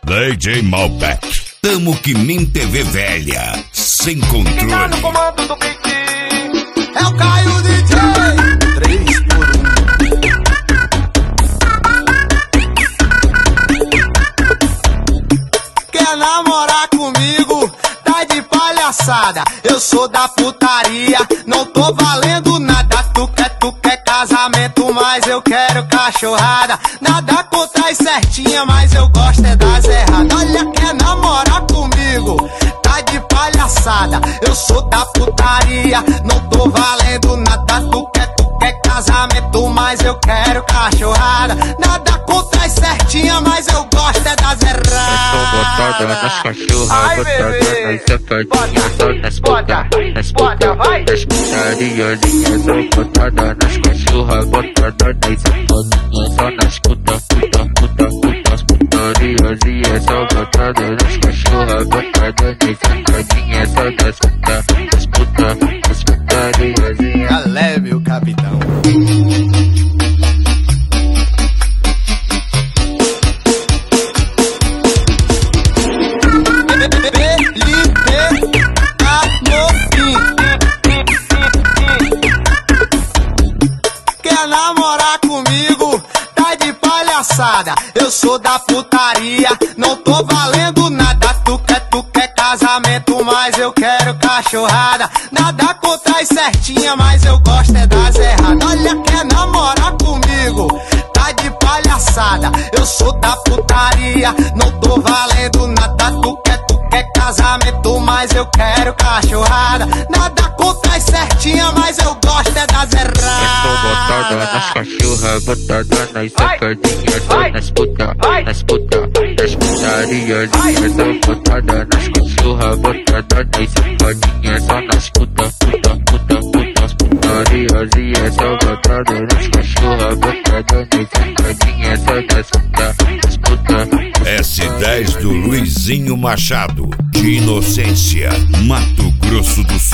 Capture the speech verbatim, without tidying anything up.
D J Malbec. Tamo que nem T V velha, sem controle. Tá no comando do Pique. É o Caio D J. três por um. Quer namorar comigo? Tá de palhaçada. Eu sou da putaria, não tô valendo nada. Tu quer, tu quer casamento, mas eu quero cachorrada. Nada contra as certinhas, mas eu gosto é das erradas. Olha, quer namorar comigo? Tá de palhaçada. Eu sou da putaria, não tô valendo nada. Tu quer, tu quer casamento, mas eu quero cachorrada. Nada contra as certinhas, mas eu gosto é das erradas. Eu tô botada nas cachorras, botada nas safadinhas, só nas puta, nas puta, nas putariazinhas. Sou botada nas cachorras, botada nas safadinhas, só nas puta, puta, puta, puta, as putariazinhas. Sou botada nas cachorras, botada nas safadinhas, só nas puta, nas puta, nas putariazinhas. Já leve o capitão. Quer namorar comigo? Tá de palhaçada. Eu sou da putaria, não tô valendo nada. Tu quer, tu quer casamento, mas eu quero cachorrada. Nada contra as certinhas, mas eu gosto é das erradas. Olha, quer namorar comigo? Tá de palhaçada. Eu sou da putaria, não tô valendo nada. Tu quer, tu quer casamento, mas eu quero cachorrada. Nada contra as certinhas, mas eu gosto é das erradas. Eu tô botada nas cachorras, botada nas safadinhas, só nas puta, nas puta, nas putariazinhas. Tô botada nas cachorras, botada nas safadinhas, só nas puta, puta, puta, puta, as putariazinhas. Tô botada nas cachorras, botada nas safadinhas, só nas puta, nas puta. S dez do Luizinho Machado, de Inocência, Mato Grosso do